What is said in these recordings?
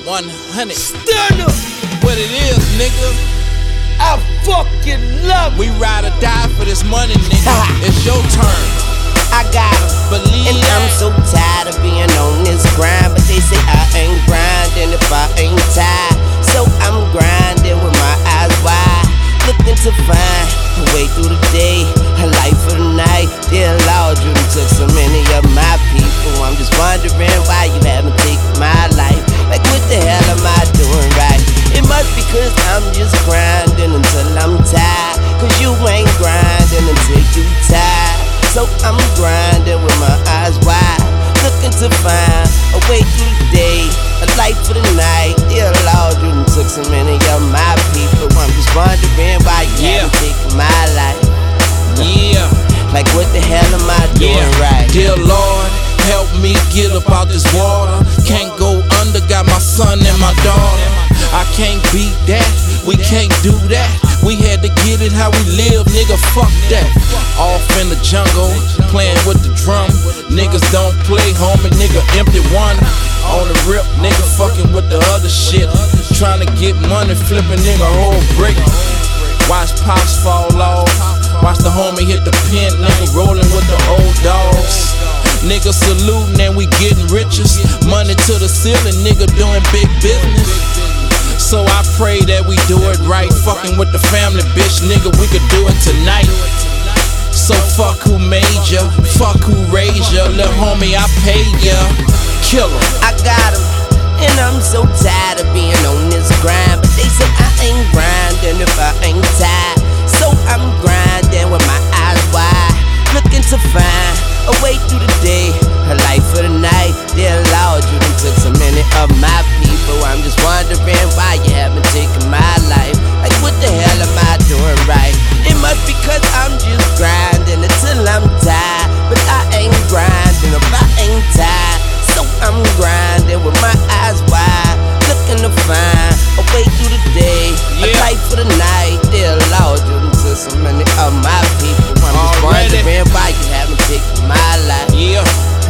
100. Stand up! What it is, nigga? I fucking love it. We ride or die for this money, nigga. It's your turn. I got 'em. Believe And that. I'm so tired of being on this grind, but they say I ain't grinding if I ain't tired. So I'm grinding with my eyes wide, looking to find a way through the day, a life for the night. Dear Lord, you done took so many of my people. I'm just wondering why you haven't taken my life. Like what the hell am I doing right? It must be 'cause I'm just grinding until I'm tired, 'cause you ain't grinding until you tired. So I'm grinding with my eyes wide, looking to find a way through the day, a light for the night. Dear Lord, you done took so many of my people. I'm just wondering why you haven't taken my life. Yeah. Like what the hell am I doing right? Dear Lord, help me get up out this water. Can't go under, got my son and my daughter. I can't beat that, we can't do that. We had to get it how we live, nigga, fuck that. Off in the jungle, playing with the drum. Niggas don't play, homie, nigga, empty one. On the rip, nigga, fucking with the other shit. Trying to get money, flipping nigga whole brick. Watch pops fall off, watch the homie hit the pen, nigga, rolling with the old dogs. Nigga saluting and we getting riches. Money to the ceiling, nigga doing big business. So I pray that we do it right. Fucking with the family, bitch, nigga, we could do it tonight. So fuck who made ya, fuck who raised ya. Lil' homie, I paid ya. Kill 'em. I got 'em, and I'm so tired of being on this grind, but they say I ain't grinding if I ain't tired. So I'm grinding with my eyes wide, looking to find a way through the day, a life for the night. Dear Lord, you done took so many of my people. I'm just wondering why you haven't taken my life. Like what the hell am I doing right? It must be 'cause I'm just grinding until I'm tired, but I ain't grinding if I ain't tired. So I'm grinding with my eyes wide, looking to find a way through the day, a life for the night. Dear Lord, you done took so many of my people. I'm just wondering why you haven't taken my life. Yeah.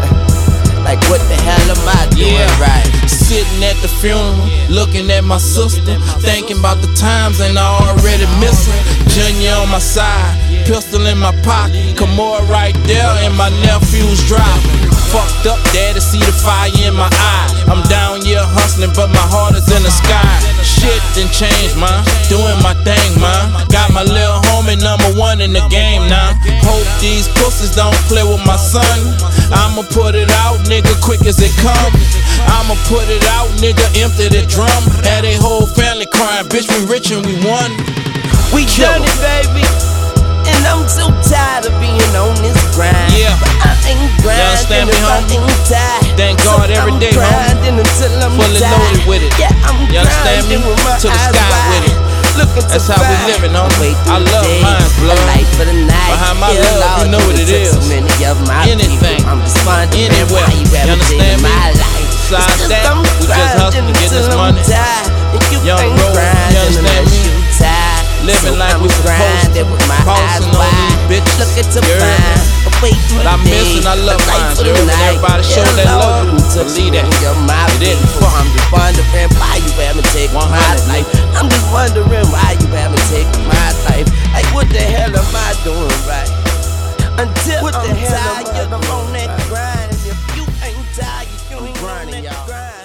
Like what the hell am I doing right? Sitting at the funeral, looking at my sister, thinking about the times and I already miss her. Junior on my side, pistol in my pocket, Kimora right there and my nephew's driving. Fucked up, daddy, see the fire in my eye. I'm down here hustling, but my heart is in the sky. Shit done changed, man, doing my thing, man. Got my little homie #1 in the game now. Hope these pussies don't play with my son. I'ma put it out, nigga, quick as it come. I'ma put it out, nigga, empty the drum. Had a whole family crying, bitch, we rich and we won. We done it, baby. And I'm so tired of being on this grind. Yeah. But I ain't grinding understand me, if I homie? ain't tired. Thank God every day, I'm homie. grinding until I'm Fully tired. loaded with it. Yeah, I'm You understand me? grinding with my To the eyes sky wide, with it. looking That's to how we find living, a homie. way through I the love day, mine, blood. a light for the night. Behind my Dear love, you Lord, know what done it took is. So many of my Anything. people. I'm just wondering Anywhere. why you You haven't understand taken me? my life. Besides It's 'cause that, I'm we just grinding hustling to get this until I'm money. tired. And you Young ain't road, you grinding understand unless me? you tired. Living So like I'm we supposed to. grinding with my eyes Bossing on wide, these bitches. looking to You heard me? find a way through But the I miss day, and I love a light mine. for You the heard me? night. Everybody show Yeah, that Lord, love. you done took Believe that. so many of my It didn't people. fuck. I'm just wondering why you haven't taken my 100, life. I'm just wondering why you haven't taken my life. Like what the hell am I doing right? Until I'm tired, I'm on that grind. If you ain't tired, you ain't on that grind.